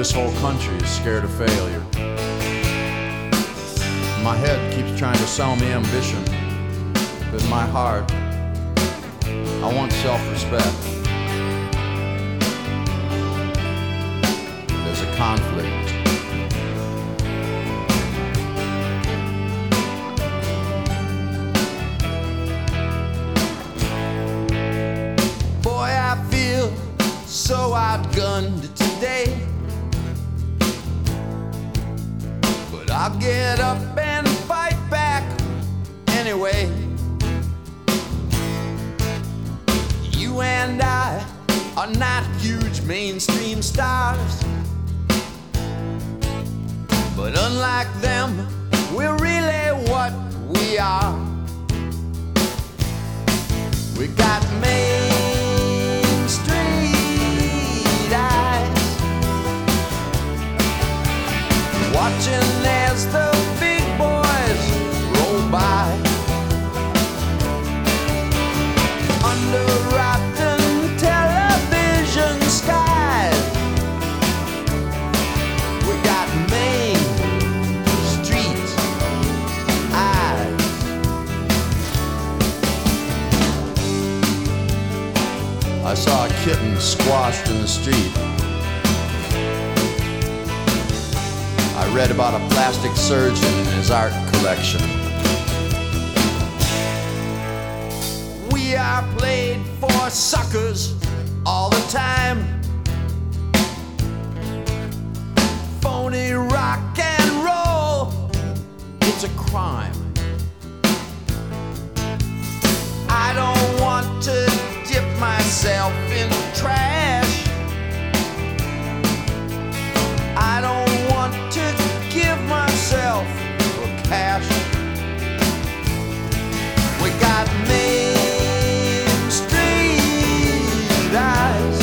This whole country is scared of failure. My head keeps trying to sell me ambition, but in my heart, I want self-respect. There's a conflict. Boy, I feel so outgunned today, but I'll get up and fight back anyway. You and I are not huge mainstream stars, but unlike them, we're really what we are. We got Main Street eyes, watching as the big boys roll by. Under rotten television skies, we got Main Street eyes. I saw a kitten squashed in the street. I read about a plastic surgeon and his art collection. We are played for suckers all the time. Phony rock and roll, it's a crime. I don't want to dip myself in trash. I don't want to give myself for cash. We got Main Street eyes,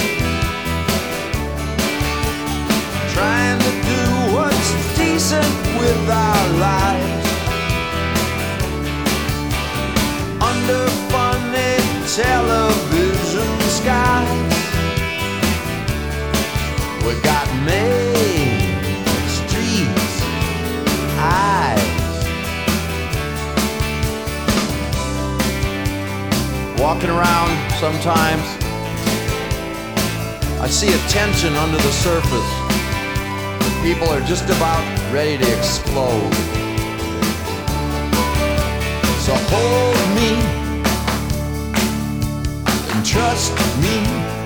trying to do what's decent with our lives. Under funny television skies, we got Main Street eyes. Walking around sometimes, I see a tension under the surface. People are just about ready to explode. So hold me and trust me.